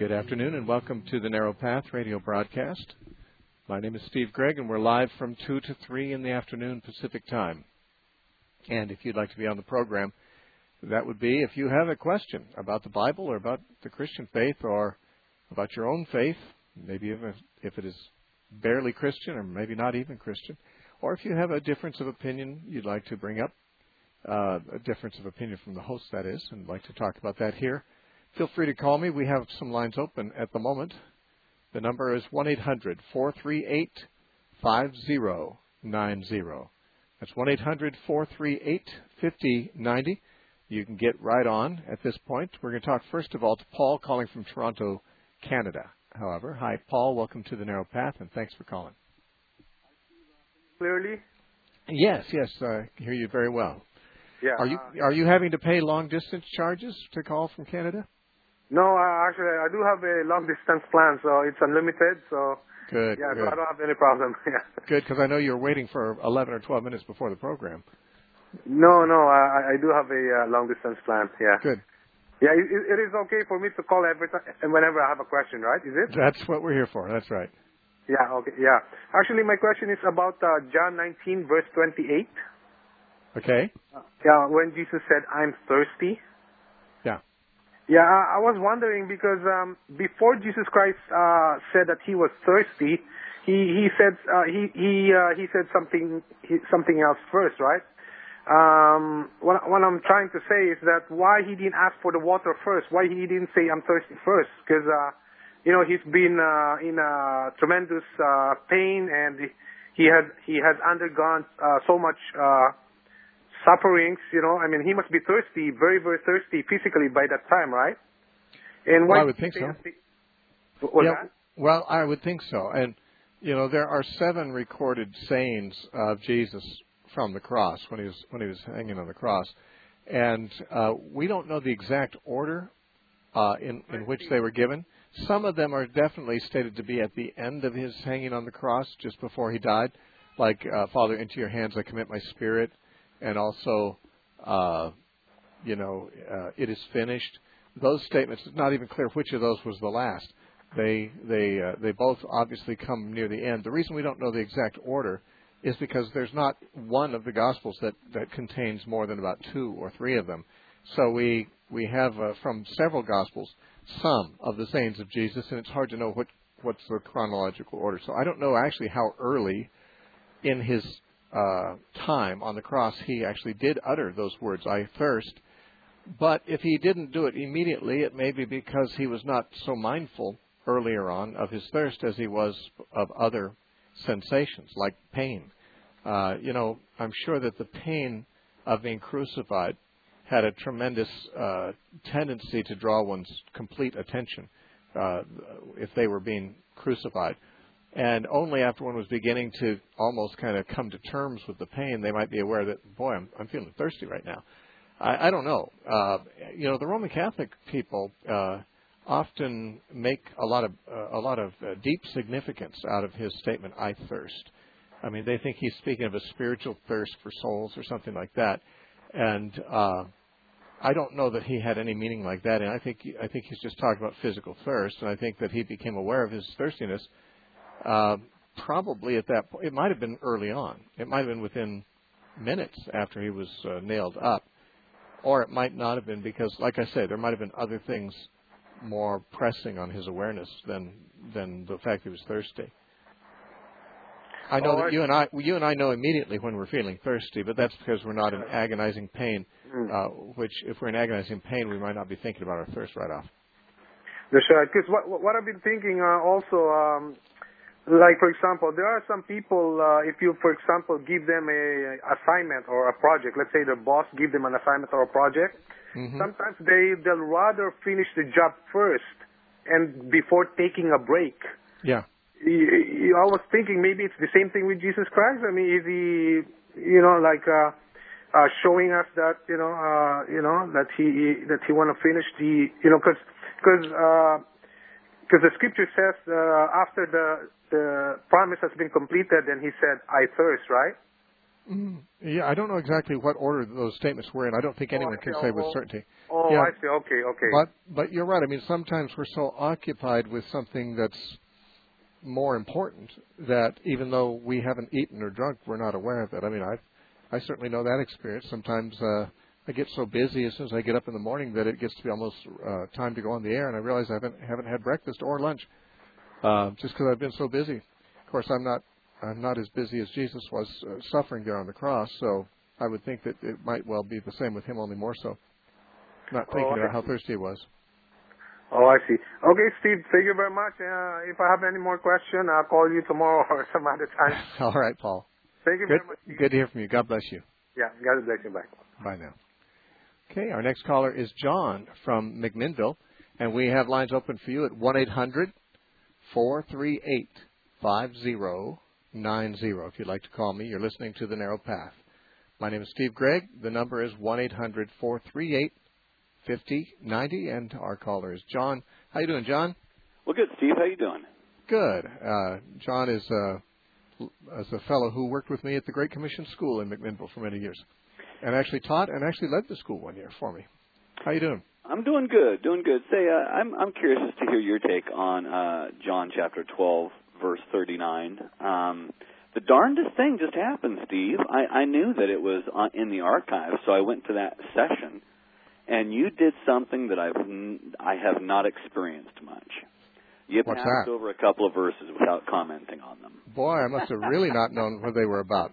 Good afternoon and welcome to the Narrow Path radio broadcast. My name is Steve Gregg and we're live from 2 to 3 in the afternoon Pacific time. And if you'd like to be on the program, that would be if you have a question about the Bible or about the Christian faith or about your own faith, maybe even if it is barely Christian or maybe not even Christian, or if you have a difference of opinion you'd like to bring up, a difference of opinion from the host, that is, and like to talk about that here, feel free to call me. We have some lines open at the moment. The number is 1-800-438-5090. That's 1-800-438-5090. You can get right on at this point. We're going to talk first of all to Paul calling from Toronto, Canada. However, hi, Paul. Welcome to the Narrow Path, and thanks for calling. Clearly? Yes, I hear you very well. Yeah. Are you having to pay long distance charges to call from Canada? No, actually, I do have a long distance plan, so it's unlimited. So good. Yeah, good. So I don't have any problem. Yeah. Good, because I know you're waiting for 11 or 12 minutes before the program. No, I do have a long distance plan. Yeah. Good. Yeah, it is okay for me to call every time and whenever I have a question, right? Is it? That's what we're here for. That's right. Yeah. Okay. Yeah. Actually, my question is about John 19 verse 28. Okay. Yeah, when Jesus said, "I'm thirsty." Yeah. Yeah, I was wondering because before Jesus Christ said that he was thirsty, he said something else first, right? What I'm trying to say is that why he didn't ask for the water first? Why he didn't say I'm thirsty first? Because he's been in tremendous pain and he has undergone so much sufferings. I mean, he must be thirsty, very, very thirsty physically by that time, right? And well, I would think so. That? Well, I would think so. And, there are 7 recorded sayings of Jesus from the cross when he was hanging on the cross. And we don't know the exact order in which they were given. Some of them are definitely stated to be at the end of his hanging on the cross, just before he died, like, Father, into your hands I commit my spirit. And also, it is finished. Those statements, it's not even clear which of those was the last. They both obviously come near the end. The reason we don't know the exact order is because there's not one of the Gospels that contains more than about 2 or 3 of them. So we have from several Gospels some of the sayings of Jesus, and it's hard to know what's the chronological order. So I don't know actually how early in his time on the cross he actually did utter those words, "I thirst." But if he didn't do it immediately, it may be because he was not so mindful earlier on of his thirst as he was of other sensations like pain. I'm sure that the pain of being crucified had a tremendous tendency to draw one's complete attention if they were being crucified. And only after one was beginning to almost kind of come to terms with the pain, they might be aware that, boy, I'm feeling thirsty right now. I don't know. The Roman Catholic people often make a lot of deep significance out of his statement, "I thirst." I mean, they think he's speaking of a spiritual thirst for souls or something like that. And I don't know that he had any meaning like that. And I think he's just talking about physical thirst. And I think that he became aware of his thirstiness probably at that point. It might have been early on. It might have been within minutes after he was nailed up. Or it might not have been because, like I say, there might have been other things more pressing on his awareness than the fact he was thirsty. I know that you and I know immediately when we're feeling thirsty, but that's because we're not in agonizing pain, which if we're in agonizing pain, we might not be thinking about our thirst right off. That's right. Because what I've been thinking also, like, for example, there are some people, if you, for example, give them a assignment or a project, let's say the boss give them an assignment or a project, sometimes they'll rather finish the job first and before taking a break. Yeah. I was thinking maybe it's the same thing with Jesus Christ. I mean, is he, showing us that, that he want to finish the, because the scripture says after the promise has been completed, then he said, "I thirst," right? Yeah, I don't know exactly what order those statements were in. I don't think anyone can say with certainty. Oh, Yeah, I see. Okay. but you're right. I mean, sometimes we're so occupied with something that's more important that even though we haven't eaten or drunk, we're not aware of it. I mean, I certainly know that experience. Sometimes I get so busy as soon as I get up in the morning that it gets to be almost time to go on the air, and I realize I haven't had breakfast or lunch just because I've been so busy. Of course, I'm not as busy as Jesus was suffering there on the cross, so I would think that it might well be the same with him, only more so. Not thinking about how thirsty he was. Oh, I see. Okay, Steve, thank you very much. If I have any more questions, I'll call you tomorrow or some other time. All right, Paul. Thank you very much. Good to hear from you. God bless you. Yeah, God bless you. Bye. Bye now. Okay, our next caller is John from McMinnville, and we have lines open for you at 1-800-438-5090. If you'd like to call me, you're listening to The Narrow Path. My name is Steve Gregg. The number is 1-800-438-5090, and our caller is John. How you doing, John? Well, good, Steve. How you doing? Good. John is a fellow who worked with me at the Great Commission School in McMinnville for many years, and actually taught and actually led the school one year for me. How you doing? I'm doing good. Say, I'm curious as to hear your take on John chapter 12, verse 39. The darndest thing just happened, Steve. I knew that it was in the archives, so I went to that session, and you did something that I have not experienced much. You passed over a couple of verses without commenting on them. Boy, I must have really not known what they were about.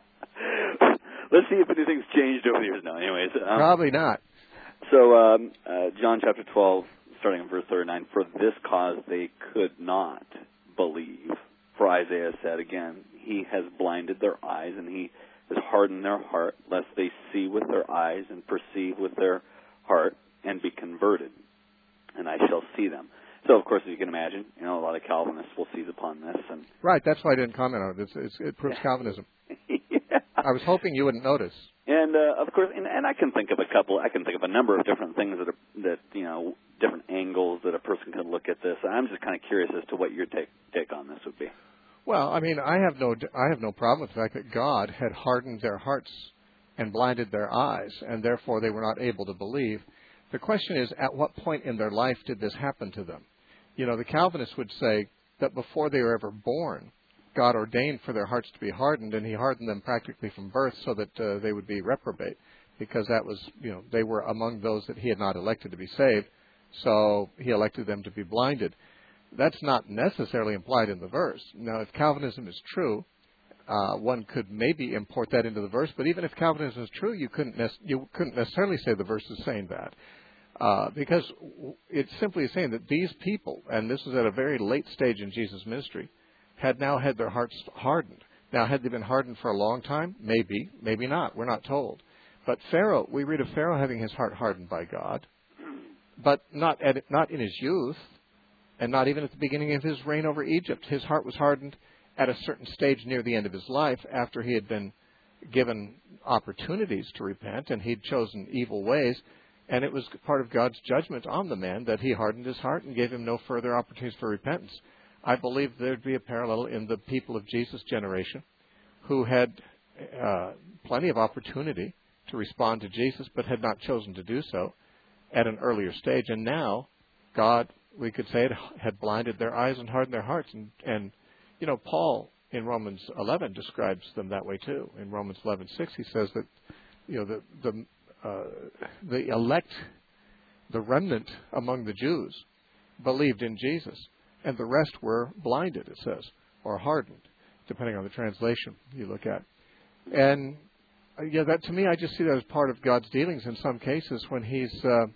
Let's see if anything's changed over the years now. Anyways. Probably not. So, John chapter 12, starting in verse 39, for this cause they could not believe. For Isaiah said again, he has blinded their eyes, and he has hardened their heart, lest they see with their eyes and perceive with their heart and be converted, and I shall see them. So, of course, as you can imagine, a lot of Calvinists will seize upon this. And right, that's why I didn't comment on it. It proves Calvinism. Yeah. I was hoping you wouldn't notice. And of course, and I can think of a number of different things that different angles that a person can look at this. I'm just kind of curious as to what your take on this would be. Well, I mean, I have no problem with the fact that God had hardened their hearts and blinded their eyes, and therefore they were not able to believe. The question is, at what point in their life did this happen to them? The Calvinists would say that before they were ever born, God ordained for their hearts to be hardened, and he hardened them practically from birth so that they would be reprobate, because that was, they were among those that he had not elected to be saved, so he elected them to be blinded. That's not necessarily implied in the verse. Now, if Calvinism is true, one could maybe import that into the verse, but even if Calvinism is true, you couldn't necessarily say the verse is saying that. Because it's simply saying that these people, and this is at a very late stage in Jesus' ministry, had now had their hearts hardened. Now, had they been hardened for a long time? Maybe, maybe not. We're not told. But Pharaoh, we read of Pharaoh having his heart hardened by God, but not in his youth, and not even at the beginning of his reign over Egypt. His heart was hardened at a certain stage near the end of his life, after he had been given opportunities to repent, and he'd chosen evil ways. And it was part of God's judgment on the man that he hardened his heart and gave him no further opportunities for repentance. I believe there'd be a parallel in the people of Jesus' generation who had plenty of opportunity to respond to Jesus, but had not chosen to do so at an earlier stage. And now God, we could say, had blinded their eyes and hardened their hearts. And Paul in Romans 11 describes them that way too. In Romans 11:6, he says that the elect, the remnant among the Jews, believed in Jesus, and the rest were blinded, it says, or hardened, depending on the translation you look at. And that, to me, I just see that as part of God's dealings in some cases when He's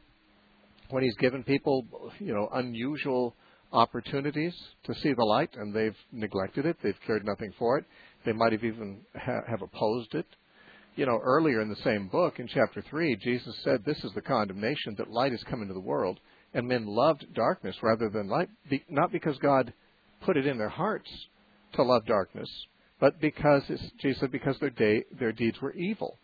given people, unusual opportunities to see the light, and they've neglected it. They've cared nothing for it. They might have even have opposed it. Earlier in the same book, in chapter 3, Jesus said, "This is the condemnation, that light has come into the world, and men loved darkness rather than light, not because God put it in their hearts to love darkness, but because, Jesus said, because their deeds were evil.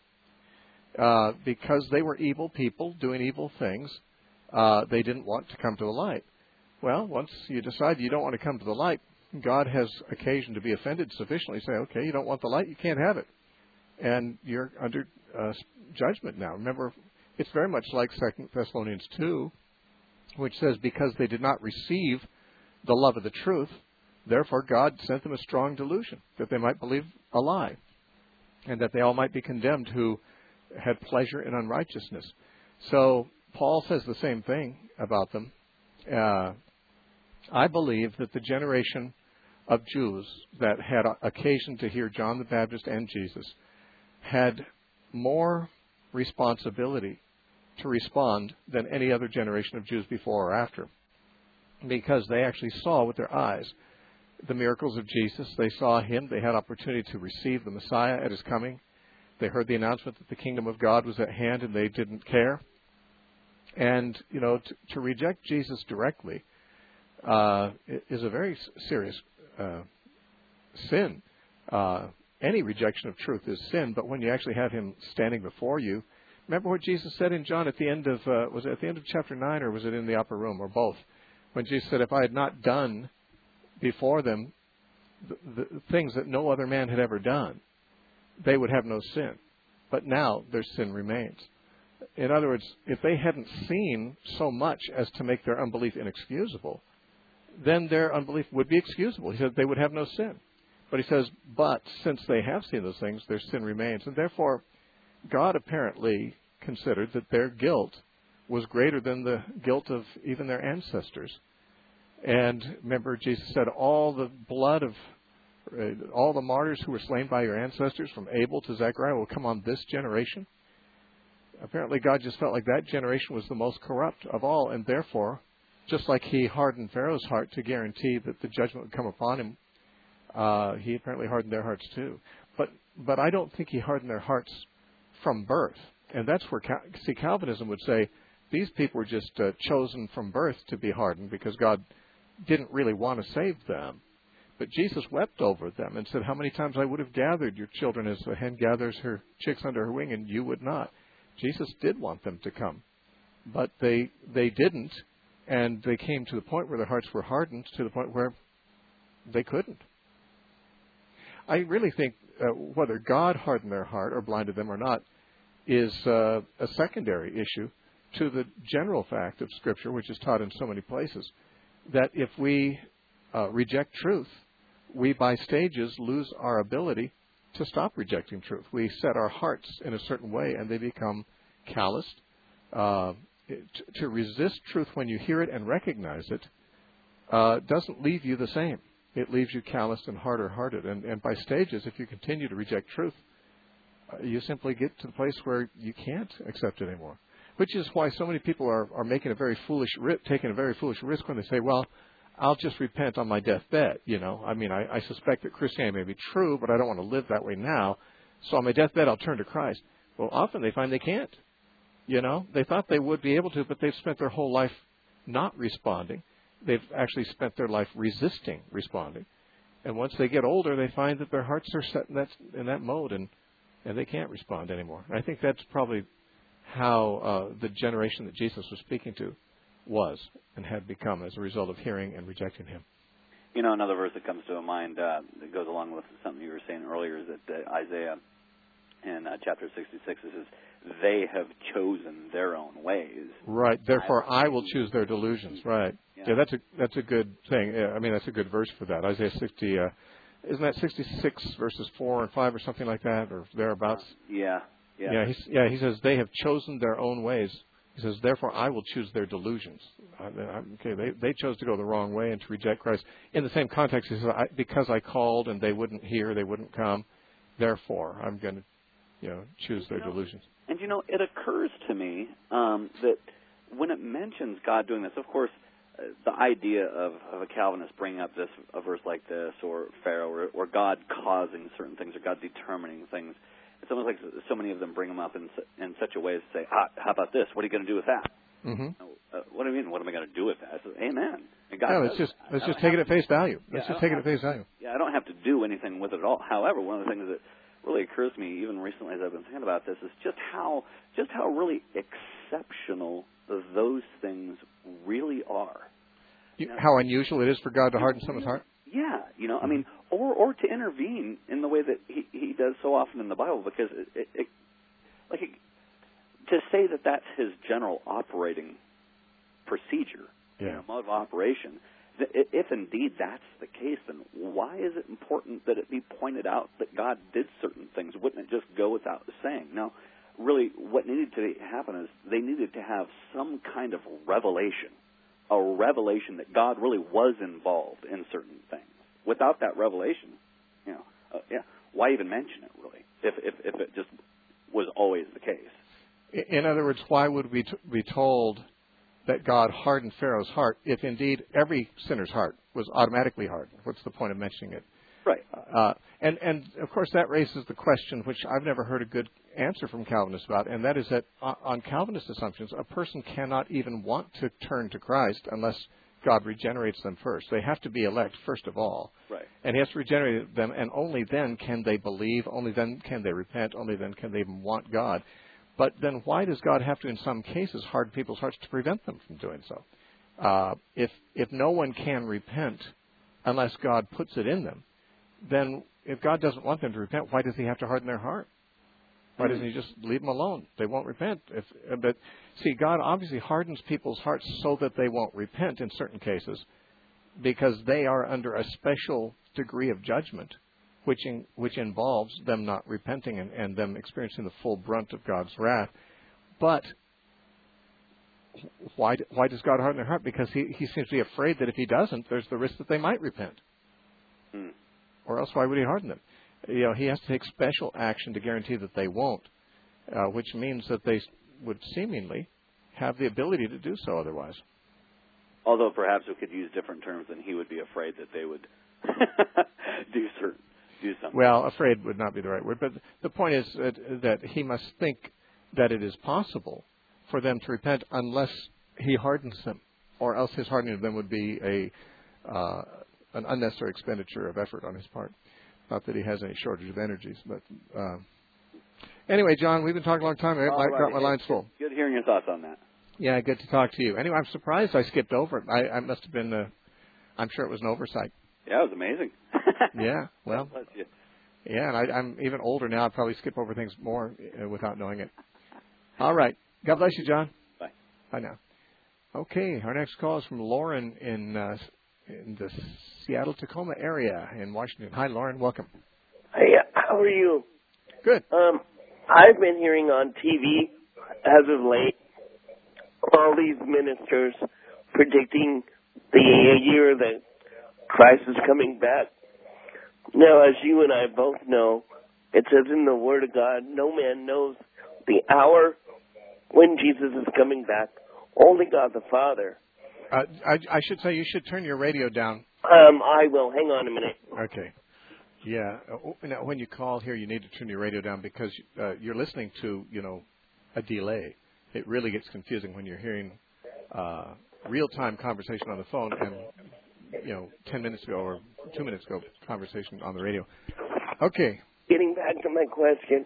Because they were evil people doing evil things, they didn't want to come to the light." Well, once you decide you don't want to come to the light, God has occasion to be offended sufficiently. Say, okay, you don't want the light, you can't have it. and you're under judgment now. Remember, it's very much like 2 Thessalonians 2, which says, because they did not receive the love of the truth, therefore God sent them a strong delusion, that they might believe a lie, and that they all might be condemned who had pleasure in unrighteousness. So Paul says the same thing about them. I believe that the generation of Jews that had occasion to hear John the Baptist and Jesus had more responsibility to respond than any other generation of Jews before or after, because they actually saw with their eyes the miracles of Jesus. They saw him. They had opportunity to receive the Messiah at his coming. They heard the announcement that the kingdom of God was at hand, and they didn't care. And, to reject Jesus directly is a very serious sin. Any rejection of truth is sin, but when you actually have him standing before you, remember what Jesus said in John at the end of, was it at the end of chapter 9, or was it in the upper room, or both? When Jesus said, if I had not done before them the things that no other man had ever done, they would have no sin. But now their sin remains. In other words, if they hadn't seen so much as to make their unbelief inexcusable, then their unbelief would be excusable. He said they would have no sin. But he says, but since they have seen those things, their sin remains. And therefore, God apparently considered that their guilt was greater than the guilt of even their ancestors. And remember, Jesus said, all the blood of all the martyrs who were slain by your ancestors, from Abel to Zechariah, will come on this generation. Apparently, God just felt like that generation was the most corrupt of all, and therefore, just like he hardened Pharaoh's heart to guarantee that the judgment would come upon him, he apparently hardened their hearts too. But I don't think he hardened their hearts from birth. And that's where, Calvinism would say, these people were just chosen from birth to be hardened because God didn't really want to save them. But Jesus wept over them and said, how many times I would have gathered your children as a hen gathers her chicks under her wing, and you would not. Jesus did want them to come. But they didn't, and they came to the point where their hearts were hardened to the point where they couldn't. I really think whether God hardened their heart or blinded them or not is a secondary issue to the general fact of Scripture, which is taught in so many places, that if we reject truth, we by stages lose our ability to stop rejecting truth. We set our hearts in a certain way, and they become calloused. To resist truth when you hear it and recognize it doesn't leave you the same. It leaves you calloused and harder-hearted. And by stages, if you continue to reject truth, you simply get to the place where you can't accept it anymore. Which is why so many people are making taking a very foolish risk when they say, well, I'll just repent on my deathbed. I suspect that Christianity may be true, but I don't want to live that way now. So on my deathbed, I'll turn to Christ. Well, often they find they can't. They thought they would be able to, but they've spent their whole life not responding. They've actually spent their life resisting responding. And once they get older, they find that their hearts are set in that mode, and they can't respond anymore. And I think that's probably how the generation that Jesus was speaking to was and had become as a result of hearing and rejecting him. Another verse that comes to mind that goes along with something you were saying earlier is that Isaiah in chapter 66 says, they have chosen their own ways. Right. Therefore, I will choose their delusions. Right. Yeah, that's a good thing. I mean, that's a good verse for that. Isaiah 60, isn't that 66 verses 4 and 5 or something like that, or thereabouts? Yeah. He says, they have chosen their own ways. He says, therefore, I will choose their delusions. They chose to go the wrong way and to reject Christ. In the same context, he says, because I called and they wouldn't hear, they wouldn't come, therefore, I'm going to choose their delusions. And, it occurs to me that when it mentions God doing this, of course, the idea of a Calvinist bringing up a verse like this, or Pharaoh, or God causing certain things, or God determining things, it's almost like so many of them bring them up in such a way as to say, how about this? What are you going to do with that? Mm-hmm. What do you mean, what am I going to do with that? I said, amen. And God let's just take it at face value. Let's just take it at face value. Yeah, I don't have to do anything with it at all. However, one of the things that really occurs to me, even recently as I've been thinking about this, is just how really exceptional those things really are. How unusual it is for God to harden someone's heart? Yeah, I mean, or to intervene in the way that he does so often in the Bible, because to say that that's his general operating procedure, mode of operation. If indeed that's the case, then why is it important that it be pointed out that God did certain things? Wouldn't it just go without saying? Now, really, what needed to happen is they needed to have some kind of revelation, a revelation that God really was involved in certain things. Without that revelation, why even mention it, really, if it just was always the case? In other words, why would we be told that God hardened Pharaoh's heart if indeed every sinner's heart was automatically hardened? What's the point of mentioning it? Right. And of course that raises the question, which I've never heard a good answer from Calvinists about, and that is that on Calvinist assumptions, a person cannot even want to turn to Christ unless God regenerates them first. They have to be elect first of all. Right. And He has to regenerate them, and only then can they believe, only then can they repent, only then can they even want God. But then why does God have to, in some cases, harden people's hearts to prevent them from doing so? If no one can repent unless God puts it in them, then if God doesn't want them to repent, why does He have to harden their heart? Why doesn't He just leave them alone? They won't repent. But see, God obviously hardens people's hearts so that they won't repent in certain cases, because they are under a special degree of judgment, which involves them not repenting and them experiencing the full brunt of God's wrath. But why does God harden their heart? Because he seems to be afraid that if He doesn't, there's the risk that they might repent. Or else why would He harden them? He has to take special action to guarantee that they won't, which means that they would seemingly have the ability to do so otherwise. Although perhaps we could use different terms, and He would be afraid that they would do something. Well, afraid would not be the right word, but the point is that He must think that it is possible for them to repent unless He hardens them, or else His hardening of them would be an unnecessary expenditure of effort on His part. Not that He has any shortage of energies, but anyway, John, we've been talking a long time. I got my lines full. Good hearing your thoughts on that. Yeah, good to talk to you. Anyway, I'm surprised I skipped over it. I must have been. I'm sure it was an oversight. Yeah, it was amazing. Yeah, well, yeah, and I'm even older now. I'd probably skip over things more without knowing it. All right. God bless you, John. Bye. Bye now. Okay, our next call is from Lauren in the Seattle-Tacoma area in Washington. Hi, Lauren. Welcome. Hey, how are you? Good. I've been hearing on TV as of late all these ministers predicting the year that Christ is coming back. Now, as you and I both know, it says in the Word of God, no man knows the hour when Jesus is coming back. Only God the Father. I should say you should turn your radio down. I will. Hang on a minute. Okay. Yeah. Now, when you call here, you need to turn your radio down because you're listening to, a delay. It really gets confusing when you're hearing real-time conversation on the phone and, 10 minutes ago or 2 minutes ago conversation on the radio. Okay. Getting back to my question,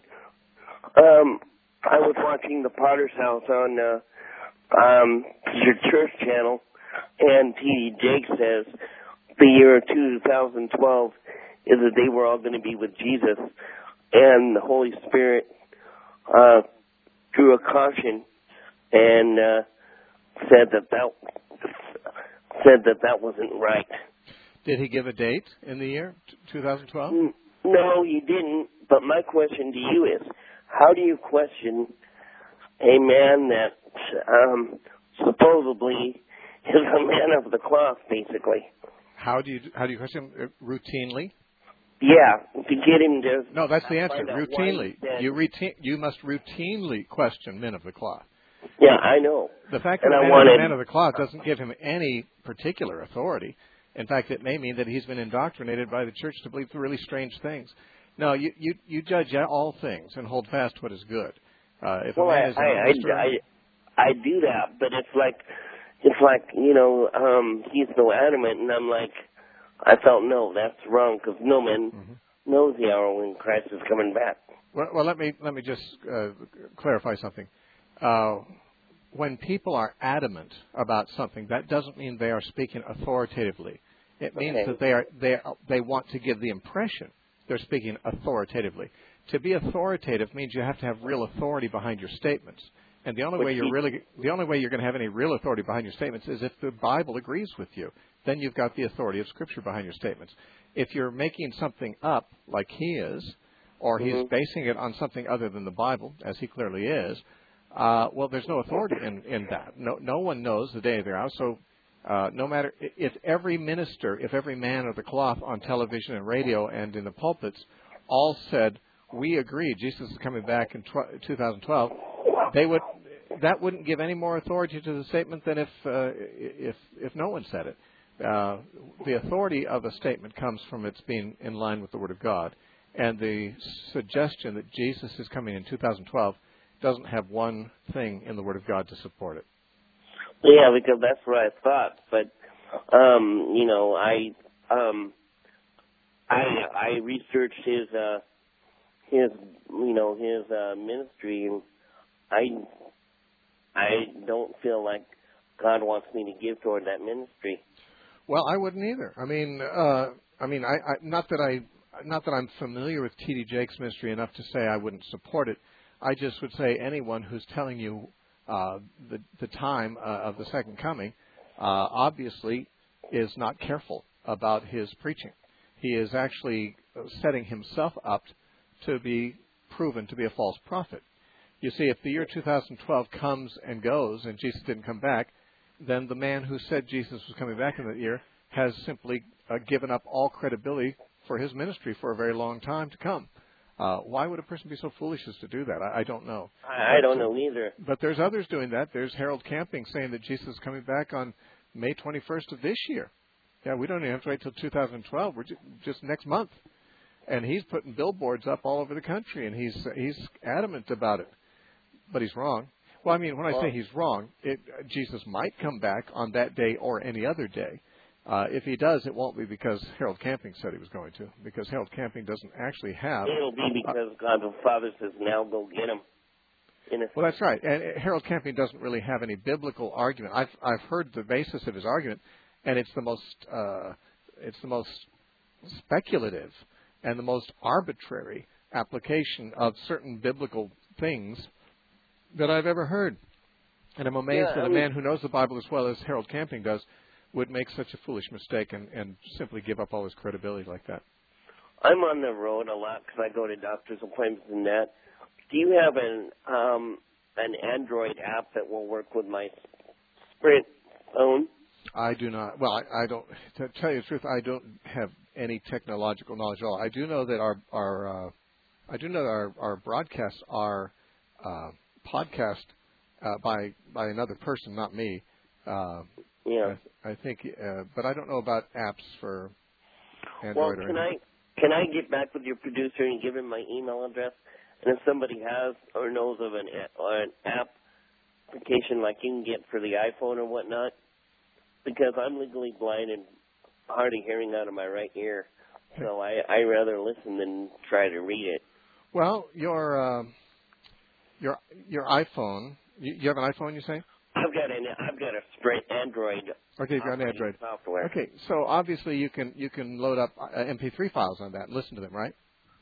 I was watching the Potter's House on your church channel, and T.D. Jakes says the year 2012 is the day we're all going to be with Jesus, and the Holy Spirit drew a caution and said that wasn't right. Did he give a date in the year 2012? No, he didn't. But my question to you is, how do you question a man that supposedly is a man of the cloth, basically? How do you question him? Routinely? Yeah, to get him to. No, that's the answer. Routinely, you must routinely question men of the cloth. Yeah, I know. The fact that he's a man of the cloth doesn't give him any particular authority. In fact, it may mean that he's been indoctrinated by the church to believe really strange things. No, you judge all things and hold fast what is good. If a man is I do that, but it's like he's so adamant, and I'm like, I felt no, that's wrong because no man knows the hour when Christ is coming back. Well, let me just clarify something. When people are adamant about something, that doesn't mean they are speaking authoritatively. It means that they want to give the impression they're speaking authoritatively. To be authoritative means you have to have real authority behind your statements. And the only way you're going to have any real authority behind your statements is if the Bible agrees with you. Then you've got the authority of Scripture behind your statements. If you're making something up, like he is, or he's basing it on something other than the Bible, as he clearly is, well, there's no authority in that. No one knows the day of their hour. So no matter if every minister, if every man of the cloth on television and radio and in the pulpits all said, we agree Jesus is coming back in 2012, that wouldn't give any more authority to the statement than if no one said it. The authority of a statement comes from its being in line with the Word of God, and the suggestion that Jesus is coming in 2012 doesn't have one thing in the Word of God to support it. Yeah, because that's what I thought. But I researched his ministry, and I don't feel like God wants me to give toward that ministry. Well, I wouldn't either. Not that I'm familiar with T.D. Jakes' ministry enough to say I wouldn't support it. I just would say anyone who's telling you the time of the second coming obviously is not careful about his preaching. He is actually setting himself up to be proven to be a false prophet. You see, if the year 2012 comes and goes and Jesus didn't come back, then the man who said Jesus was coming back in that year has simply given up all credibility for his ministry for a very long time to come. Why would a person be so foolish as to do that? I don't know. I don't know either. But there's others doing that. There's Harold Camping saying that Jesus is coming back on May 21st of this year. Yeah, we don't even have to wait till 2012. We're just next month. And he's putting billboards up all over the country, and he's adamant about it. But he's wrong. Well, I mean, when I say he's wrong, Jesus might come back on that day or any other day. If he does, it won't be because Harold Camping said he was going to, because Harold Camping doesn't actually have... It'll be because God the Father says, now go get him. Well, that's right. And Harold Camping doesn't really have any biblical argument. I've heard the basis of his argument, and it's the most speculative and the most arbitrary application of certain biblical things that I've ever heard. And I'm amazed that a man who knows the Bible as well as Harold Camping does would make such a foolish mistake and simply give up all his credibility like that. I'm on the road a lot because I go to doctor's appointments and that. Do you have an Android app that will work with my Sprint phone? I do not. Well, I don't. To tell you the truth, I don't have any technological knowledge at all. I do know that our broadcasts are podcast by another person, not me. I think, but I don't know about apps for Android. Well, can I get back with your producer and give him my email address? And if somebody has or knows of an application like you can get for the iPhone or whatnot, because I'm legally blind and hard of hearing out of my right ear, so I rather listen than try to read it. Well, your iPhone. You have an iPhone, you say? I've got a straight Android. Okay, you've got an Android software. Okay, so obviously you can load up MP3 files on that and listen to them, right?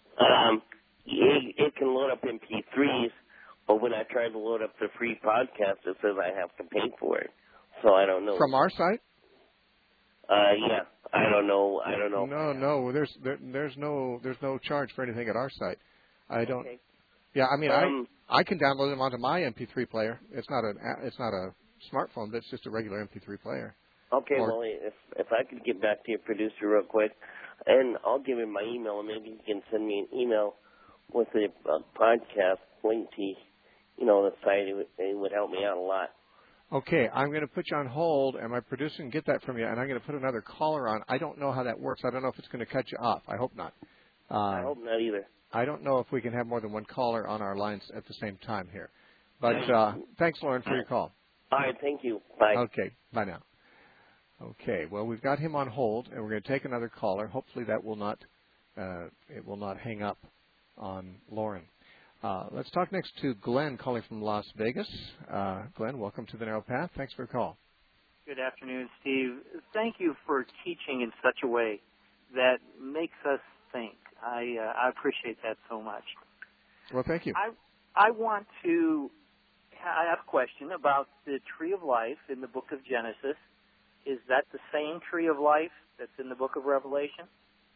It can load up MP3s, but when I try to load up the free podcast, it says I have to pay for it. So I don't know. From our site? Yeah, I don't know. No. There's no charge for anything at our site. I don't. Okay. Yeah, I mean, I can download them onto my MP3 player. It's not a smartphone, but it's just a regular MP3 player. Okay, well, if I could get back to your producer real quick, and I'll give him my email, and maybe he can send me an email with the podcast link to, the site. It would help me out a lot. Okay, I'm going to put you on hold, and my producer can get that from you, and I'm going to put another caller on. I don't know how that works. I don't know if it's going to cut you off. I hope not. I hope not either. I don't know if we can have more than one caller on our lines at the same time here. But thanks, Lauren, for your call. All right, thank you. Bye. Okay, bye now. Okay, well, we've got him on hold, and we're going to take another caller. Hopefully that will not hang up on Lauren. Let's talk next to Glenn calling from Las Vegas. Glenn, welcome to the Narrow Path. Thanks for your call. Good afternoon, Steve. Thank you for teaching in such a way that makes us think. I appreciate that so much. Well, thank you. I want to I have a question about the tree of life in the book of Genesis. Is that the same tree of life that's in the book of Revelation?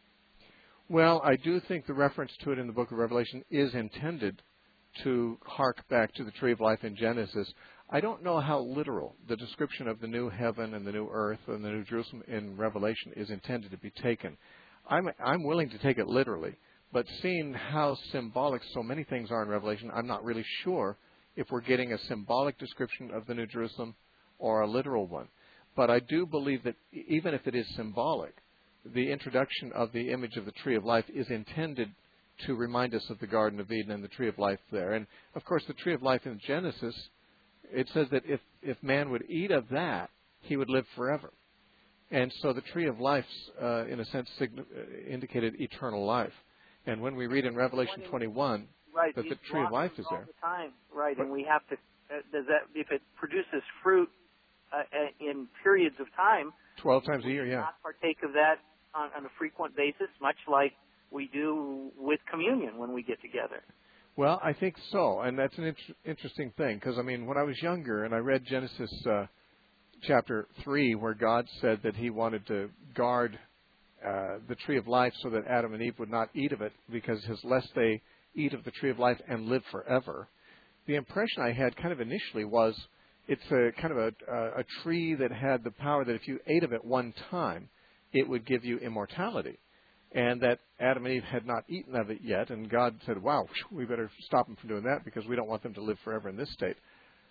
Well, I do think the reference to it in the book of Revelation is intended to hark back to the tree of life in Genesis. I don't know how literal the description of the new heaven and the new earth and the new Jerusalem in Revelation is intended to be taken. I'm willing to take it literally, but seeing how symbolic so many things are in Revelation, I'm not really sure if we're getting a symbolic description of the New Jerusalem or a literal one. But I do believe that even if it is symbolic, the introduction of the image of the tree of life is intended to remind us of the Garden of Eden and the tree of life there. And, of course, the tree of life in Genesis, it says that if man would eat of that, he would live forever. And so the tree of life, in a sense, indicated eternal life. And when we read in Revelation 21 right, that the tree of life is there. The time. Right, and we have to, does that, if it produces fruit in periods of time, 12 times a year, yeah. Not partake of that on a frequent basis, much like we do with communion when we get together. Well, I think so, and that's an interesting thing, because, I mean, when I was younger and I read Genesis chapter 3, where God said that he wanted to guard the tree of life so that Adam and Eve would not eat of it, because lest they eat of the tree of life and live forever, the impression I had kind of initially was it's a kind of a tree that had the power that if you ate of it one time, it would give you immortality. And that Adam and Eve had not eaten of it yet, and God said, wow, we better stop them from doing that because we don't want them to live forever in this state.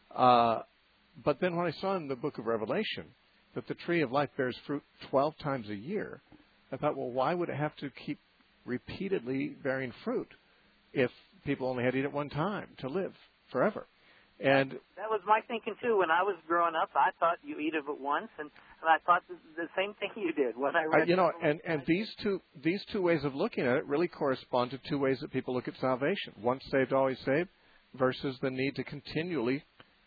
But then when I saw in the book of Revelation that the tree of life bears fruit 12 times a year, I thought, well, why would it have to keep repeatedly bearing fruit if people only had to eat it one time to live forever? And that was my thinking, too. When I was growing up, I thought you eat of it once, and I thought the same thing you did when I read and these two ways of looking at it really correspond to two ways that people look at salvation. Once saved, always saved, versus the need to continually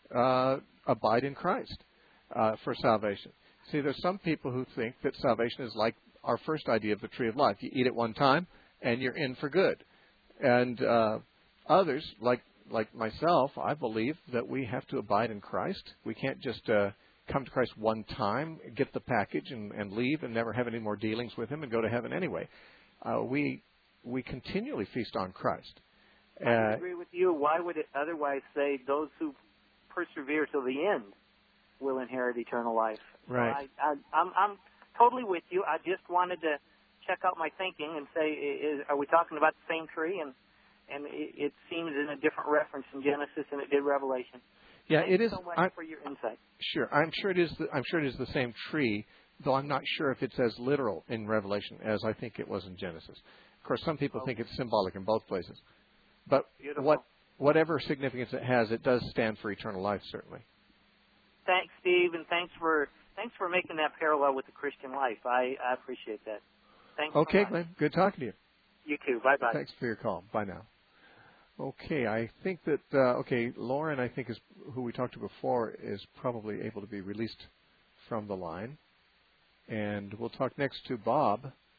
abide in Christ for salvation. See, there's some people who think that salvation is like our first idea of the tree of life. You eat it one time, and you're in for good. And others, like myself, I believe that we have to abide in Christ. We can't just come to Christ one time, get the package, and leave and never have any more dealings with him and go to heaven anyway. We continually feast on Christ. I agree with you. Why would it otherwise say those who persevere till the end will inherit eternal life? Right. So I'm totally with you. I just wanted to check out my thinking and say, are we talking about the same tree? And it seems in a different reference in Genesis than it did Revelation. Yeah, Thank it you is. so much for your insight. Sure, I'm sure it is. I'm sure it is the same tree, though I'm not sure if it's as literal in Revelation as I think it was in Genesis. Of course, some people think it's symbolic in both places, but whatever significance it has, it does stand for eternal life, certainly. Thanks, Steve, and thanks for making that parallel with the Christian life. I appreciate that. Thanks. Okay, Glenn. Good talking to you. You too. Bye-bye. Thanks for your call. Bye now. Okay, I think that, Lauren, I think, is who we talked to before, is probably able to be released from the line. And we'll talk next to Bob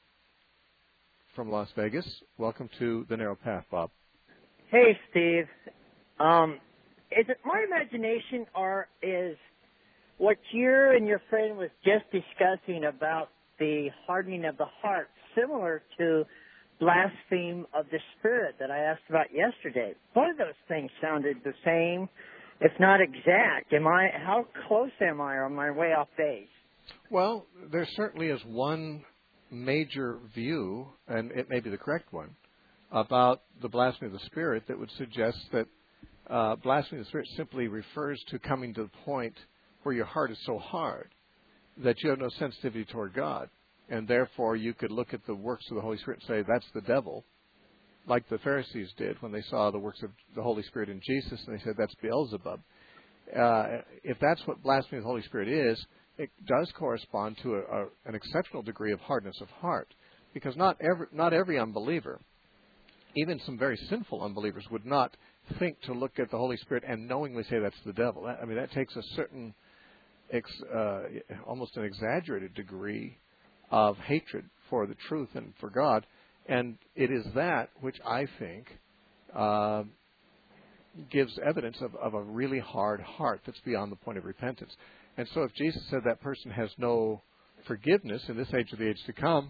from Las Vegas. Welcome to The Narrow Path, Bob. Hey, Steve. Is it my imagination, or is what you and your friend was just discussing about the hardening of the heart similar to blaspheme of the Spirit that I asked about yesterday? One of those things sounded the same, if not exact. How close am I, or am I way off base? Well, there certainly is one major view, and it may be the correct one, about the blasphemy of the Spirit that would suggest that blasphemy of the Spirit simply refers to coming to the point where your heart is so hard that you have no sensitivity toward God. And therefore, you could look at the works of the Holy Spirit and say, that's the devil, like the Pharisees did when they saw the works of the Holy Spirit in Jesus, and they said, that's Beelzebub. If that's what blasphemy of the Holy Spirit is, it does correspond to an exceptional degree of hardness of heart. Because not every unbeliever, even some very sinful unbelievers, would not think to look at the Holy Spirit and knowingly say that's the devil. That takes a certain almost an exaggerated degree of hatred for the truth and for God. And it is that which I think gives evidence of a really hard heart that's beyond the point of repentance. And so if Jesus said that person has no forgiveness in this age or the age to come,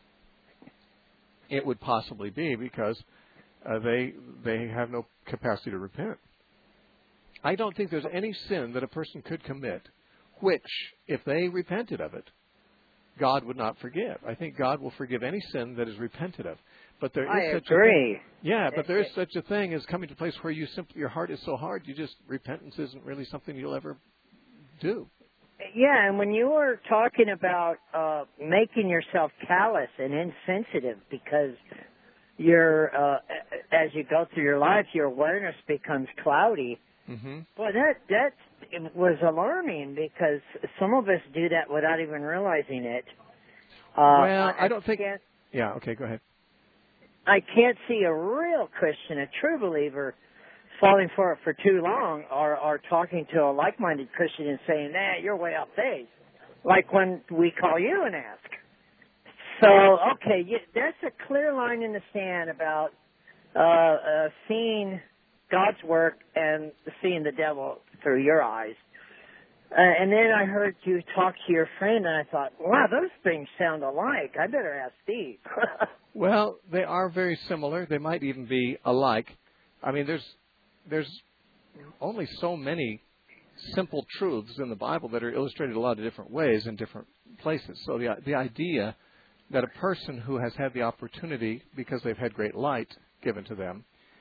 it would possibly be because they have no capacity to repent. I don't think there's any sin that a person could commit which, if they repented of it, God would not forgive. I think God will forgive any sin that is repented of. But there is such a thing. Yeah, but there is such a thing as coming to a place where your heart is so hard, repentance isn't really something you'll ever do. Yeah, and when you were talking about making yourself callous and insensitive because you're, as you go through your life, your awareness becomes cloudy. Mm-hmm. Well, that was alarming because some of us do that without even realizing it. Well, I don't think... Yeah, okay, go ahead. I can't see a real Christian, a true believer, falling for it for too long or talking to a like-minded Christian and saying, nah, you're way off base, like when we call you and ask. So, okay, that's a clear line in the sand about seeing God's work and seeing the devil through your eyes. And then I heard you talk to your friend, and I thought, wow, those things sound alike. I better ask Steve. Well, they are very similar. They might even be alike. I mean, there's only so many simple truths in the Bible that are illustrated a lot of different ways in different places. So the idea that a person who has had the opportunity, because they've had great light given to them,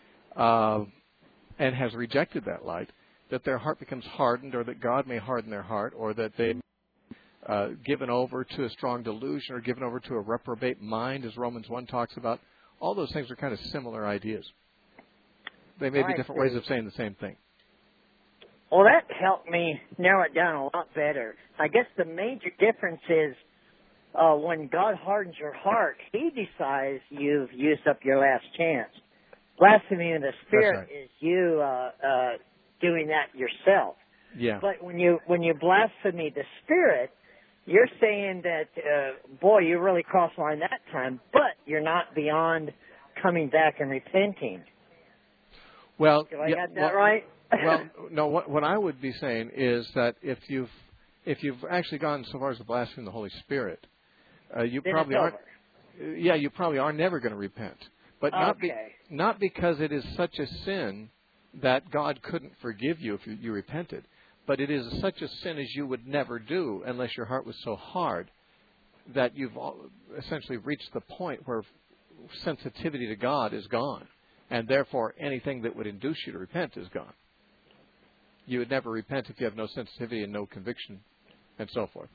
and has rejected that light, that their heart becomes hardened, or that God may harden their heart, or that they've given over to a strong delusion, or given over to a reprobate mind, as Romans 1 talks about. All those things are kind of similar ideas. They may be different ways of saying the same thing. Well, that helped me narrow it down a lot better. I guess the major difference is when God hardens your heart, He decides you've used up your last chance. Blasphemy of the Spirit is you doing that yourself. Yeah. But when you blaspheme the Spirit, you're saying that, boy, you really crossed the line that time, but you're not beyond coming back and repenting. Well, do I get that right? Well, no. What I would be saying is that if you've actually gone so far as to blaspheme the Holy Spirit, you probably aren't. Yeah, you probably are never going to repent. But not because it is such a sin that God couldn't forgive you if you repented, but it is such a sin as you would never do unless your heart was so hard that you've essentially reached the point where sensitivity to God is gone, and therefore anything that would induce you to repent is gone. You would never repent if you have no sensitivity and no conviction and so forth.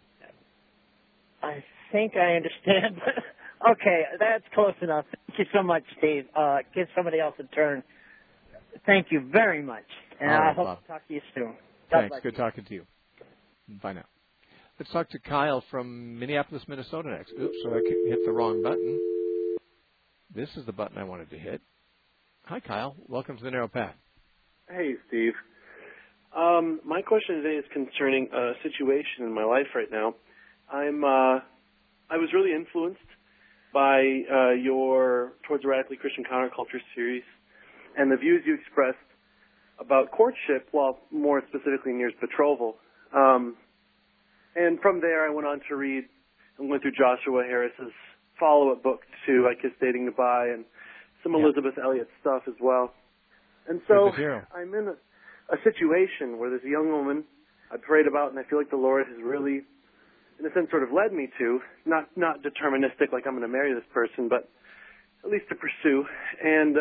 I think I understand. Okay, that's close enough. Thank you so much, Steve. Give somebody else a turn. Thank you very much. And I hope to talk to you soon. Thanks. Good talking to you. Bye now. Let's talk to Kyle from Minneapolis, Minnesota next. Oops, so I hit the wrong button. This is the button I wanted to hit. Hi, Kyle. Welcome to the Narrow Path. Hey, Steve. My question today is concerning a situation in my life right now. I was really influenced by your Towards a Radically Christian Counterculture series and the views you expressed about courtship, well, more specifically near betrothal. And from there, I went on to read and went through Joshua Harris's follow-up book to I Kiss Dating Goodbye and some Elizabeth Elliot stuff as well. And so I'm in a situation where there's a young woman I prayed about, and I feel like the Lord has really, in a sense, sort of led me to, not deterministic, like I'm going to marry this person, but at least to pursue. And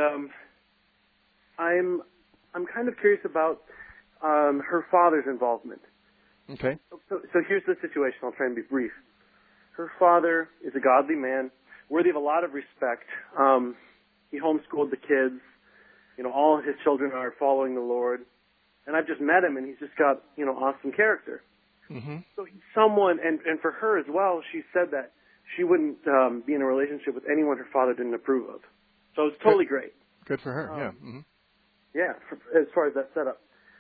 I'm kind of curious about her father's involvement. Okay. So here's the situation. I'll try and be brief. Her father is a godly man, worthy of a lot of respect. He homeschooled the kids. You know, all of his children are following the Lord. And I've just met him, and he's just got, awesome character. Mm-hmm. So he's someone, and for her as well, she said that she wouldn't be in a relationship with anyone her father didn't approve of. So it's totally great. Good for her, yeah. Mm-hmm. Yeah, as far as that setup.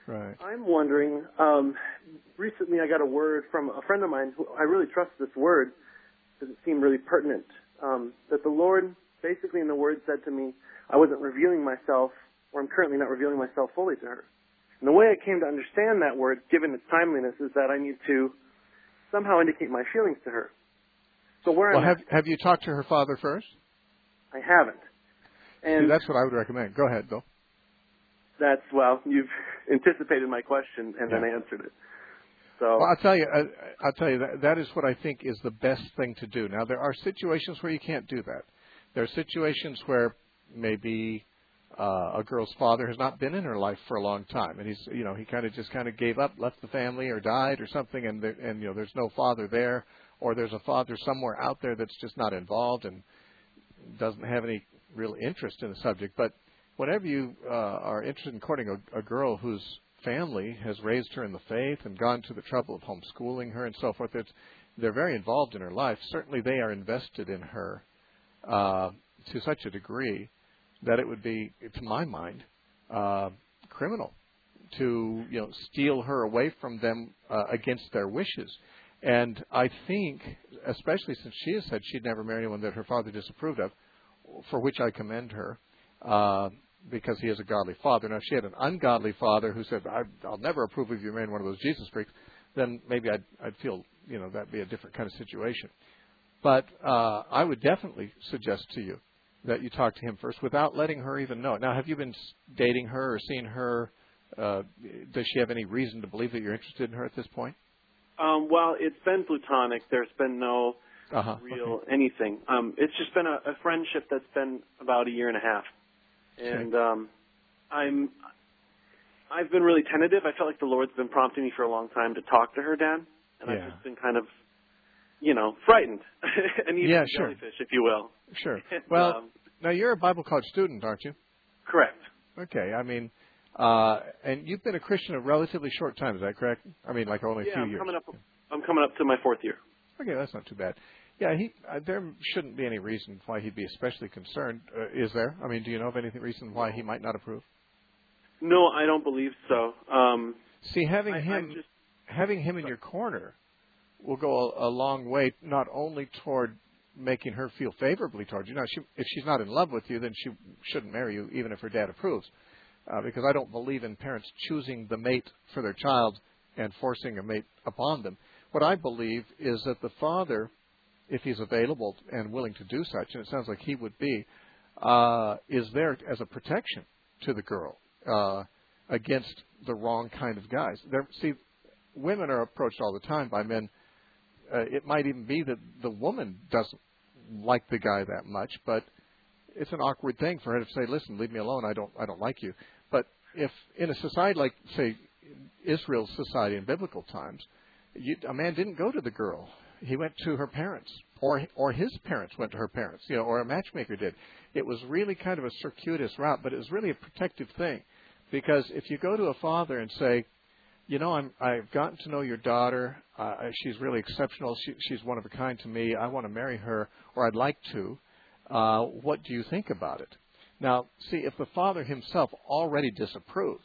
Right. I'm wondering, recently I got a word from a friend of mine who I really trust this word because it seemed really pertinent, that the Lord basically in the word said to me, I wasn't revealing myself, or I'm currently not revealing myself fully to her. And the way I came to understand that word, given its timeliness, is that I need to somehow indicate my feelings to her. So have you talked to her father first? I haven't. And see, that's what I would recommend. Go ahead, Bill. You've anticipated my question and then answered it. So, well, I'll tell you that is what I think is the best thing to do. Now, there are situations where you can't do that. There are situations where maybe a girl's father has not been in her life for a long time, and he kind of gave up, left the family, or died, or something, and there's no father there, or there's a father somewhere out there that's just not involved and doesn't have any real interest in the subject. But whenever you are interested in courting a girl whose family has raised her in the faith and gone to the trouble of homeschooling her and so forth, they're very involved in her life. Certainly they are invested in her to such a degree that it would be, to my mind, criminal to steal her away from them against their wishes. And I think, especially since she has said she'd never marry anyone that her father disapproved of, for which I commend her, because he is a godly father. Now, if she had an ungodly father who said, I'll never approve of you marrying one of those Jesus freaks, then maybe I'd feel, that'd be a different kind of situation. But I would definitely suggest to you that you talk to him first without letting her even know it. Now, have you been dating her or seen her? Does she have any reason to believe that you're interested in her at this point? Well, it's been platonic. There's been no real anything. It's just been a friendship that's been about a year and a half. And I've been really tentative. I felt like the Lord's been prompting me for a long time to talk to her, Dan. And I've just been kind of, frightened. and even jellyfish, if you will. Sure. And, well, now you're a Bible college student, aren't you? Correct. Okay. I mean, and you've been a Christian a relatively short time. Is that correct? I mean, like only a few years. I'm coming up to my 4th year. Okay, that's not too bad. Yeah, there shouldn't be any reason why he'd be especially concerned. Is there? I mean, do you know of any reason why he might not approve? No, I don't believe so. See, having him in your corner will go a long way, not only toward making her feel favorably towards you. Now, if she's not in love with you, then she shouldn't marry you, even if her dad approves, because I don't believe in parents choosing the mate for their child and forcing a mate upon them. What I believe is that the father, if he's available and willing to do such, and it sounds like he would be, is there as a protection to the girl against the wrong kind of guys. See, women are approached all the time by men. It might even be that the woman doesn't like the guy that much, but it's an awkward thing for her to say, "Listen, leave me alone. I don't like you." But if in a society like, say, Israel's society in biblical times, a man didn't go to the girl. He went to her parents, or his parents went to her parents, or a matchmaker did. It was really kind of a circuitous route, but it was really a protective thing, because if you go to a father and say, I've gotten to know your daughter. She's really exceptional. She's one of a kind to me. I want to marry her, or I'd like to. What do you think about it? Now, see, if the father himself already disapproves,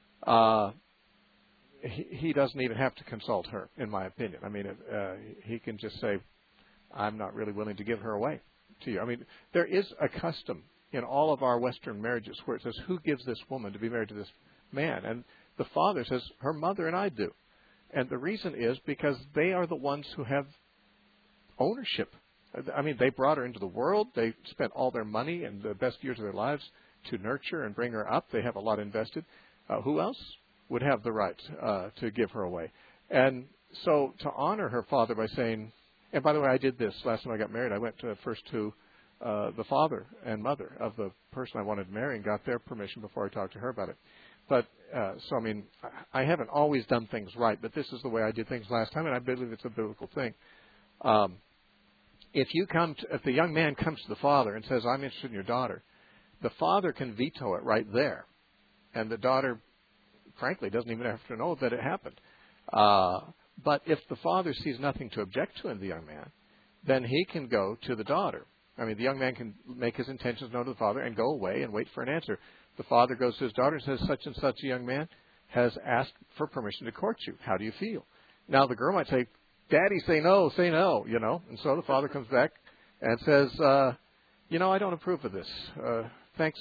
he doesn't even have to consult her, in my opinion. I mean, he can just say, I'm not really willing to give her away to you. I mean, there is a custom in all of our Western marriages where it says, who gives this woman to be married to this man? And the father says, her mother and I do. And the reason is because they are the ones who have ownership. I mean, they brought her into the world. They spent all their money and the best years of their lives to nurture and bring her up. They have a lot invested. Who else would have the right to give her away? And so to honor her father by saying, and by the way, I did this last time I got married. I went first to the father and mother of the person I wanted to marry and got their permission before I talked to her about it. But, I mean, I haven't always done things right, but this is the way I did things last time, and I believe it's a biblical thing. If the young man comes to the father and says, I'm interested in your daughter, the father can veto it right there. And the daughter, frankly, doesn't even have to know that it happened. But if the father sees nothing to object to in the young man, then he can go to the daughter. I mean, the young man can make his intentions known to the father and go away and wait for an answer. The father goes to his daughter and says, such and such a young man, has asked for permission to court you. How do you feel? Now, the girl might say, Daddy, say no, you know. And so the father comes back and says, I don't approve of this. Thanks,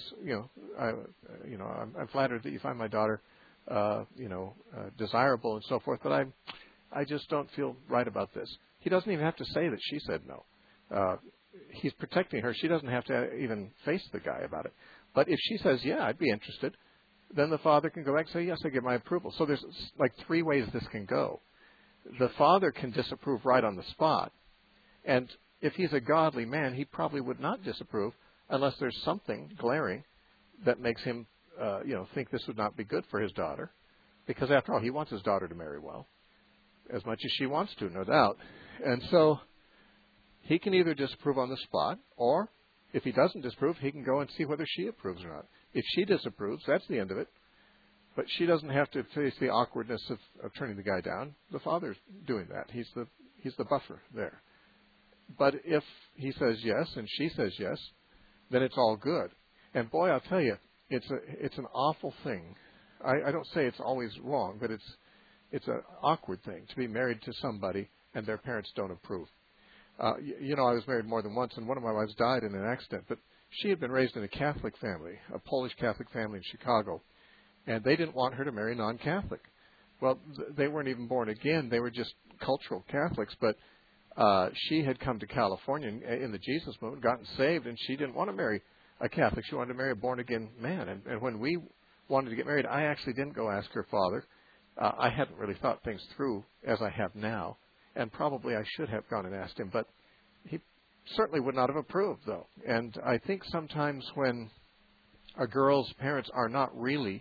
I'm flattered that you find my daughter, desirable and so forth, but I just don't feel right about this. He doesn't even have to say that she said no. He's protecting her. She doesn't have to even face the guy about it. But if she says, yeah, I'd be interested, then the father can go back and say, yes, I give my approval. So there's like 3 ways this can go. The father can disapprove right on the spot. And if he's a godly man, he probably would not disapprove unless there's something glaring that makes him, think this would not be good for his daughter. Because after all, he wants his daughter to marry well, as much as she wants to, no doubt. And so he can either disapprove on the spot, or if he doesn't disapprove, he can go and see whether she approves or not. If she disapproves, that's the end of it. But she doesn't have to face the awkwardness of turning the guy down. The father's doing that. He's the buffer there. But if he says yes and she says yes, then it's all good. And boy, I'll tell you, it's an awful thing. I don't say it's always wrong, but it's an awkward thing to be married to somebody and their parents don't approve. I was married more than once, and one of my wives died in an accident. But she had been raised in a Catholic family, a Polish Catholic family in Chicago, and they didn't want her to marry non-Catholic. Well, they weren't even born again. They were just cultural Catholics, but she had come to California in the Jesus movement, gotten saved, and she didn't want to marry a Catholic. She wanted to marry a born-again man. And when we wanted to get married, I actually didn't go ask her father. I hadn't really thought things through as I have now, and probably I should have gone and asked him, but he certainly would not have approved, though. And I think sometimes when a girl's parents are not really,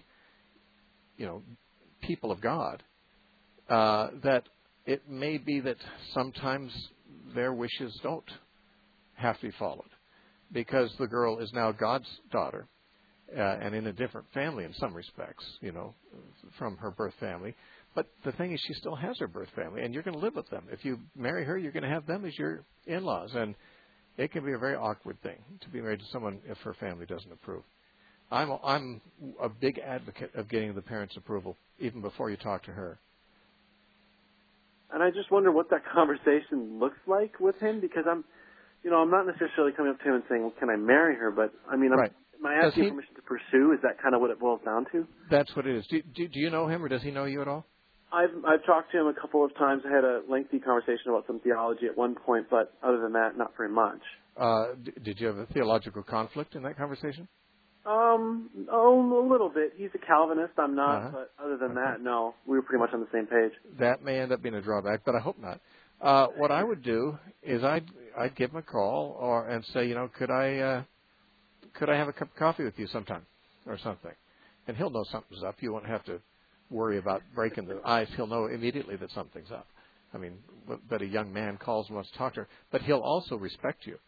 people of God, that it may be that sometimes their wishes don't have to be followed, because the girl is now God's daughter, and in a different family in some respects, from her birth family. But the thing is, she still has her birth family, and you're going to live with them. If you marry her, you're going to have them as your in-laws, and it can be a very awkward thing to be married to someone if her family doesn't approve. I'm a big advocate of getting the parents' approval even before you talk to her. And I just wonder what that conversation looks like with him, because I'm not necessarily coming up to him and saying, well, can I marry her? But, right. Am I asking permission to pursue? Is that kind of what it boils down to? That's what it is. Do you know him, or does he know you at all? I've talked to him a couple of times. I had a lengthy conversation about some theology at one point, but other than that, not very much. Did you have a theological conflict in that conversation? A little bit. He's a Calvinist. I'm not, but other than that, no. We were pretty much on the same page. That may end up being a drawback, but I hope not. What I would do is I'd give him a call and say, could I have a cup of coffee with you sometime or something? And he'll know something's up. You won't have to worry about breaking the ice. He'll know immediately that something's up. I mean, that a young man calls and wants to talk to her. But he'll also respect you.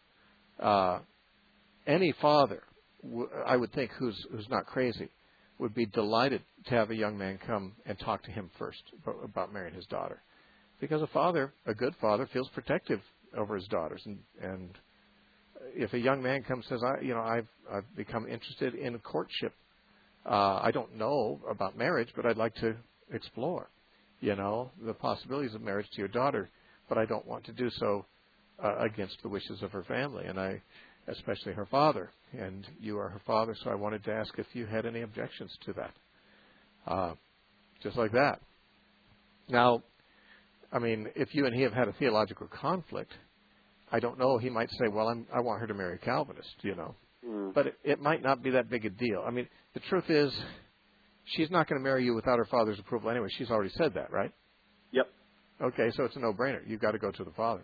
Any father, I would think, who's not crazy, would be delighted to have a young man come and talk to him first about marrying his daughter. Because a good father, feels protective over his daughters. And if a young man comes and says, I've become interested in courtship, I don't know about marriage, but I'd like to explore, the possibilities of marriage to your daughter, but I don't want to do so against the wishes of her family, and especially her father. And you are her father, so I wanted to ask if you had any objections to that. Just like that. Now, I mean, if you and he have had a theological conflict, I don't know, he might say, well, I want her to marry a Calvinist, But it might not be that big a deal. I mean, the truth is, she's not going to marry you without her father's approval anyway. She's already said that, right? Yep. Okay, so it's a no-brainer. You've got to go to the father.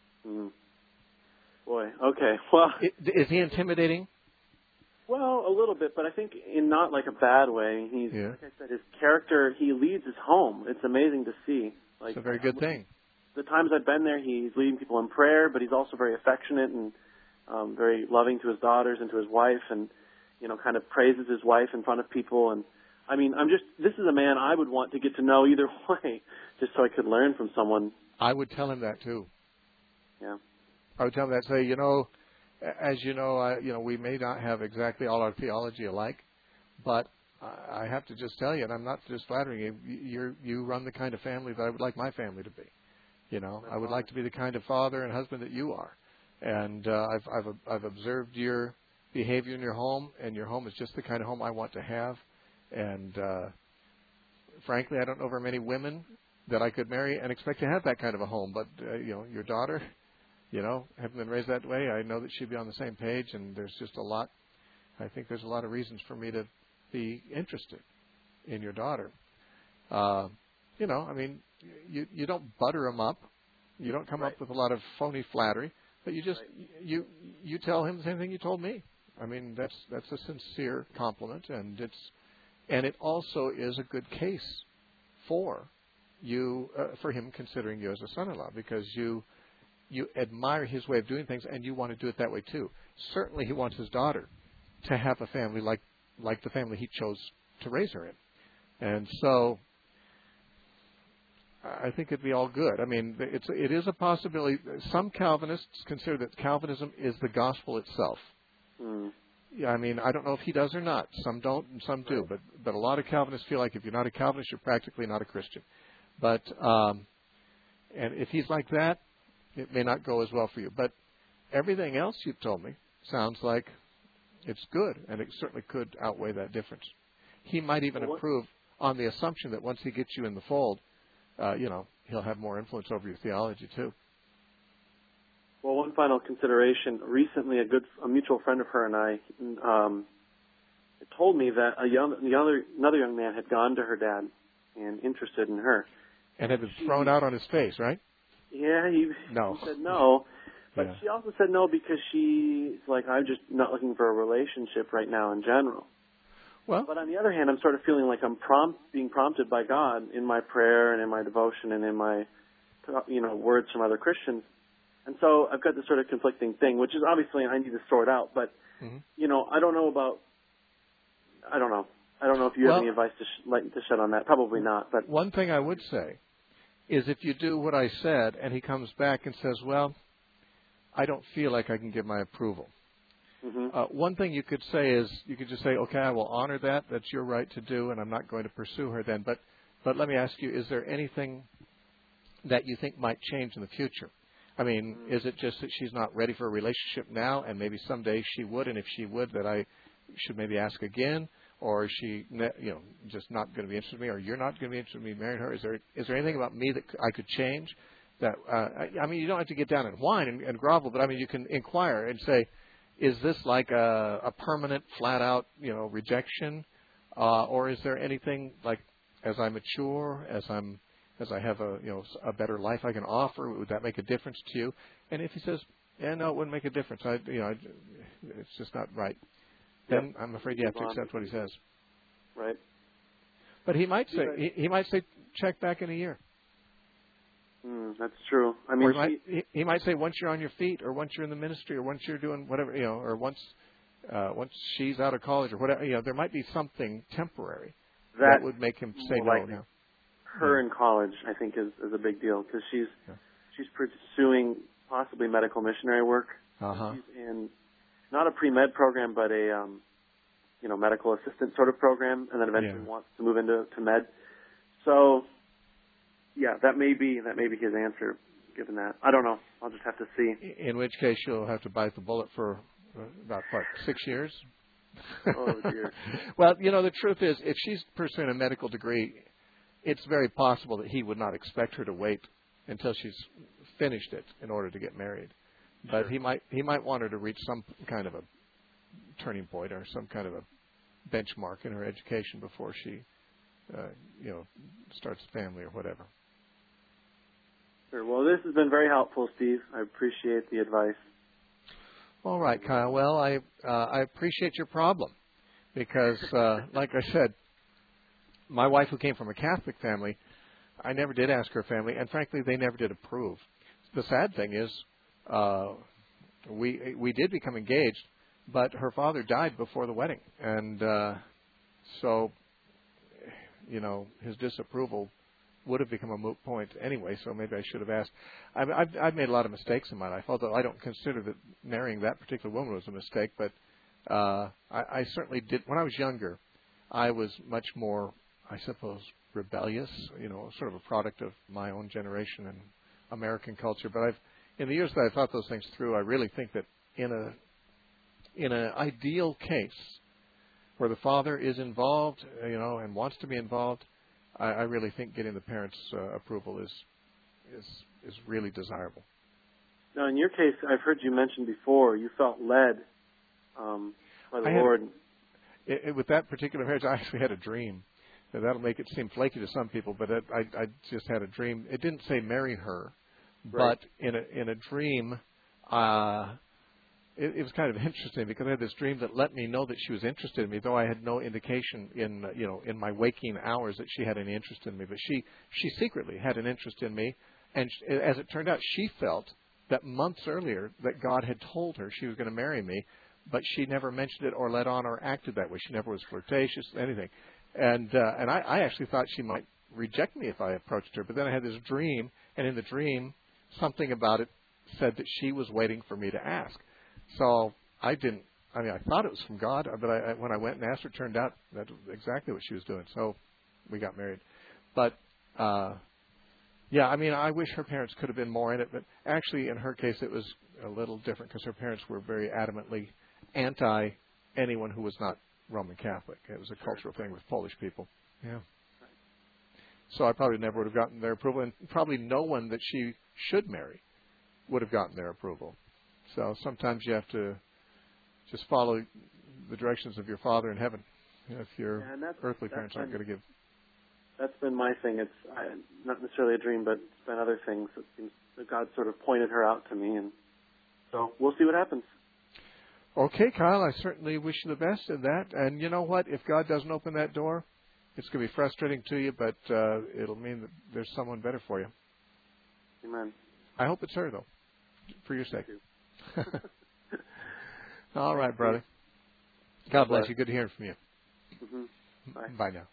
Boy, okay. Well, is he intimidating? Well, a little bit, but I think in not like a bad way. Like I said, his character, he leads his home. It's amazing to see. It's a very good thing. The times I've been there, he's leading people in prayer, but he's also very affectionate and very loving to his daughters and to his wife, and kind of praises his wife in front of people. And I mean, this is a man I would want to get to know either way, just so I could learn from someone. I would tell him that too. Yeah. I would tell him that, say, as you know, we may not have exactly all our theology alike, but I have to just tell you, and I'm not just flattering you, you run the kind of family that I would like my family to be. You know, I would like to be the kind of father and husband that you are. And I've observed your behavior in your home, and your home is just the kind of home I want to have. And frankly, I don't know very many women that I could marry and expect to have that kind of a home. But you know, your daughter, you know, having been raised that way, I know that she'd be on the same page. And there's just a lot. I think there's a lot of reasons for me to be interested in your daughter. You know, I mean, you don't butter them up. You don't come up with a lot of phony flattery. But you just you tell him the same thing you told me. I mean, that's a sincere compliment, and it also is a good case for you for him considering you as a son-in-law, because you admire his way of doing things and you want to do it that way too. Certainly, he wants his daughter to have a family like the family he chose to raise her in, and so I think it'd be all good. I mean, it is a possibility. Some Calvinists consider that Calvinism is the gospel itself. Yeah, I mean, I don't know if he does or not. Some don't and some do. But a lot of Calvinists feel like if you're not a Calvinist, you're practically not a Christian. But and if he's like that, it may not go as well for you. But everything else you've told me sounds like it's good, and it certainly could outweigh that difference. He might even approve on the assumption that once he gets you in the fold, you know, he'll have more influence over your theology too. Well, one final consideration. Recently, a mutual friend of her and I told me that another young man had gone to her dad and interested in her. And had been thrown out on his face, right? Yeah, he said no. But she also said no because she's like, I'm just not looking for a relationship right now in general. Well, but on the other hand, I'm sort of feeling like I'm being prompted by God in my prayer and in my devotion and in my, words from other Christians. And so I've got this sort of conflicting thing, which is obviously I need to sort out. But, I don't know. I don't know if you have any advice to shed on that. Probably not. But one thing I would say is if you do what I said and he comes back and says, well, I don't feel like I can give my approval. One thing you could say is you could just say, okay, I will honor that. That's your right to do, and I'm not going to pursue her then. But let me ask you, is there anything that you think might change in the future? I mean, is it just that she's not ready for a relationship now, and maybe someday she would, and if she would, that I should maybe ask again? Or is she, just not going to be interested in me, or you're not going to be interested in me marrying her? Is there anything about me that I could change? That I mean, you don't have to get down and whine and grovel, but I mean, you can inquire and say, is this like a permanent, flat-out, rejection, or is there anything like as I mature, as I have a better life I can offer, would that make a difference to you? And if he says, yeah, no, it wouldn't make a difference. It's just not right. Then I'm afraid you have to accept what he says. Right. But he might say, check back in a year. That's true. I mean, or he might say once you're on your feet, or once you're in the ministry, or once you're doing whatever, or once she's out of college, or whatever. There might be something temporary that would make him say no now. Her in college, I think, is a big deal because she's pursuing possibly medical missionary work. She's in not a pre-med program, but a medical assistant sort of program, and then eventually wants to move into med. So. Yeah, that may be his answer, given that. I don't know. I'll just have to see. In which case, you'll have to bite the bullet for about, 6 years? Oh, dear. Well, the truth is, if she's pursuing a medical degree, it's very possible that he would not expect her to wait until she's finished it in order to get married. But he might want her to reach some kind of a turning point or some kind of a benchmark in her education before she, starts a family or whatever. Sure. Well, this has been very helpful, Steve. I appreciate the advice. All right, Kyle. Well, I appreciate your problem because, like I said, my wife, who came from a Catholic family, I never did ask her family, and frankly, they never did approve. The sad thing is, we did become engaged, but her father died before the wedding, and so his disapproval would have become a moot point anyway, so maybe I should have asked. I've made a lot of mistakes in my life, although I don't consider that marrying that particular woman was a mistake, but I certainly did. When I was younger, I was much more, I suppose, rebellious, sort of a product of my own generation and American culture. But in the years that I thought those things through, I really think that in an ideal case where the father is involved, and wants to be involved, I really think getting the parents' approval is really desirable. Now, in your case, I've heard you mention before, you felt led by the Lord. With that particular marriage, I actually had a dream. Now, that'll make it seem flaky to some people, but I just had a dream. It didn't say marry her, right. But in a dream, it was kind of interesting because I had this dream that let me know that she was interested in me, though I had no indication in my waking hours that she had any interest in me. But she secretly had an interest in me, and as it turned out, she felt that months earlier that God had told her she was going to marry me, but she never mentioned it or let on or acted that way. She never was flirtatious, anything. And I actually thought she might reject me if I approached her. But then I had this dream, and in the dream, something about it said that she was waiting for me to ask. So I thought it was from God, but when I went and asked her, it turned out that was exactly what she was doing. So we got married. But, I wish her parents could have been more in it. But actually, in her case, it was a little different because her parents were very adamantly anti anyone who was not Roman Catholic. It was a cultural thing with Polish people. Yeah. So I probably never would have gotten their approval, and probably no one that she should marry would have gotten their approval. So sometimes you have to just follow the directions of your Father in heaven if your earthly parents aren't going to give. That's been my thing. It's not necessarily a dream, but it's been other things. It seems that God sort of pointed her out to me, and so we'll see what happens. Okay, Kyle, I certainly wish you the best in that. And you know what? If God doesn't open that door, it's going to be frustrating to you, but it'll mean that there's someone better for you. Amen. I hope it's her, though, for your sake. All right, brother. God bless you. Good to hear from you. Mm-hmm. Bye now.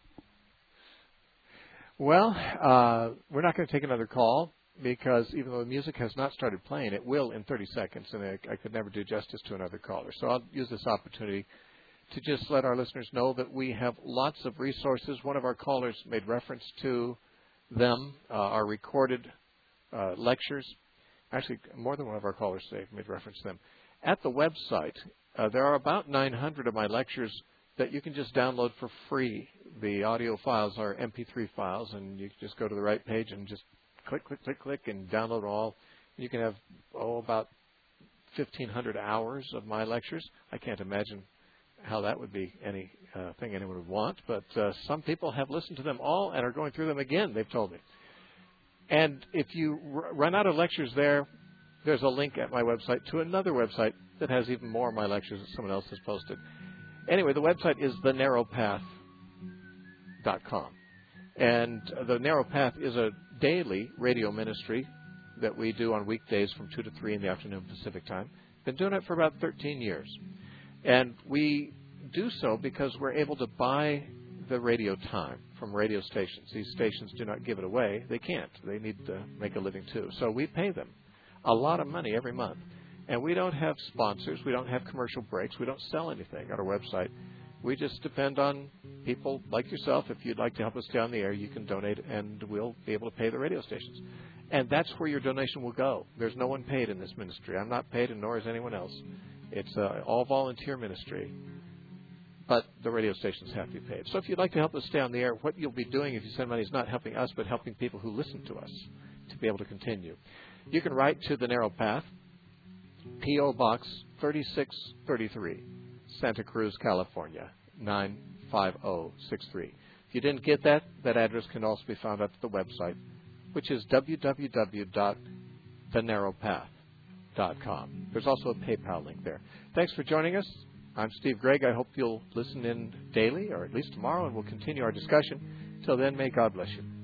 Well, we're not going to take another call because even though the music has not started playing, it will in 30 seconds, and I could never do justice to another caller. So I'll use this opportunity to just let our listeners know that we have lots of resources. One of our callers made reference to them, our recorded lectures. Actually, more than one of our callers today made reference to them. At the website, there are about 900 of my lectures that you can just download for free. The audio files are MP3 files, and you can just go to the right page and just click, and download all. You can have, about 1,500 hours of my lectures. I can't imagine how that would be anything anyone would want, but some people have listened to them all and are going through them again, they've told me. And if you run out of lectures there's a link at my website to another website that has even more of my lectures that someone else has posted. Anyway, the website is thenarrowpath.com. And The Narrow Path is a daily radio ministry that we do on weekdays from 2 to 3 in the afternoon Pacific time. Been doing it for about 13 years. And we do so because we're able to buy the radio time from radio stations. These stations do not give it away. They can't. They need to make a living too. So we pay them a lot of money every month. And we don't have sponsors. We don't have commercial breaks. We don't sell anything on our website. We just depend on people like yourself. If you'd like to help us stay on the air, you can donate, and we'll be able to pay the radio stations. And that's where your donation will go. There's no one paid in this ministry. I'm not paid, and nor is anyone else. It's all volunteer ministry. But the radio stations have to be paid. So if you'd like to help us stay on the air, what you'll be doing if you send money is not helping us, but helping people who listen to us to be able to continue. You can write to The Narrow Path, P.O. Box 3633, Santa Cruz, California, 95063. If you didn't get that address can also be found at the website, which is www.thenarrowpath.com. There's also a PayPal link there. Thanks for joining us. I'm Steve Gregg. I hope you'll listen in daily, or at least tomorrow, and we'll continue our discussion. Till then, may God bless you.